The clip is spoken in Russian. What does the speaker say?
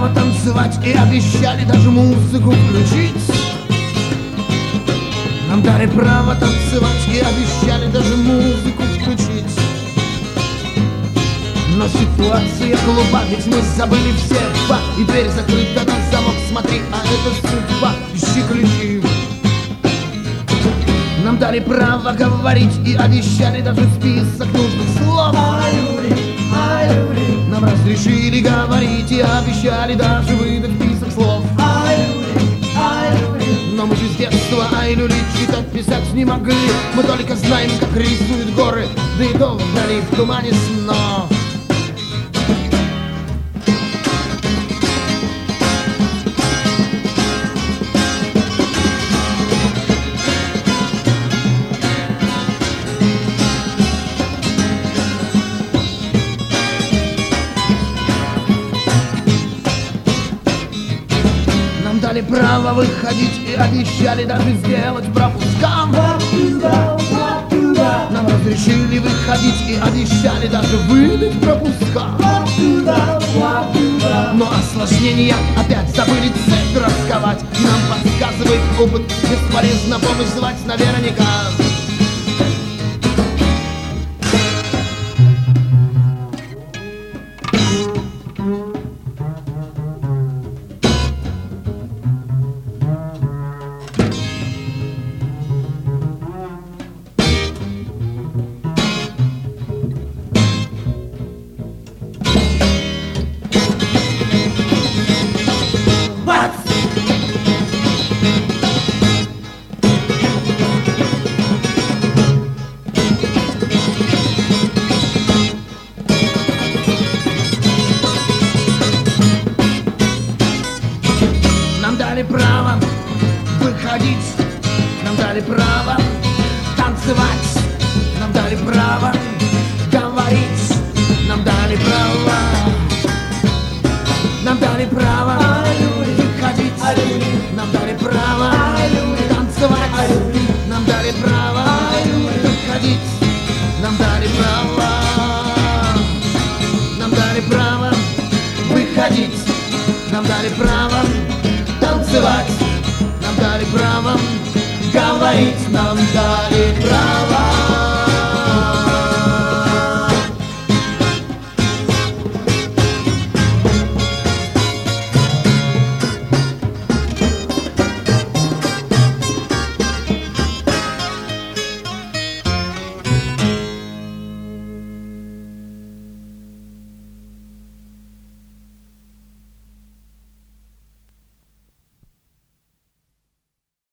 право танцевать и обещали даже музыку включить. Нам дали право танцевать и обещали даже музыку включить. Но ситуация глупа, ведь мы забыли все два, и дверь закрыта на замок, смотри, а это судьба. Ищи ключи. Нам дали право говорить и обещали даже список нужных слов. Нам разрешили говорить и обещали даже выдать список слов. Но мы же с детства ай-люли читать, писать не могли. Мы только знаем, как рисуют горы, да и то вдали в тумане снов. Дали право выходить и обещали даже сделать пропуска. Нам разрешили выходить и обещали даже выдать пропуска. Но осложнения опять забыли цепь расковать. Нам подсказывает опыт, бесполезно помощь звать наверняка. Нам дали право выходить, нам дали право танцевать, нам дали право говорить, нам дали право, нам дали право выходить, нам дали право танцевать, нам дали право выходить, нам дали право, нам дали право выходить, нам дали право танцевать, нам дали право говорить, нам дали право.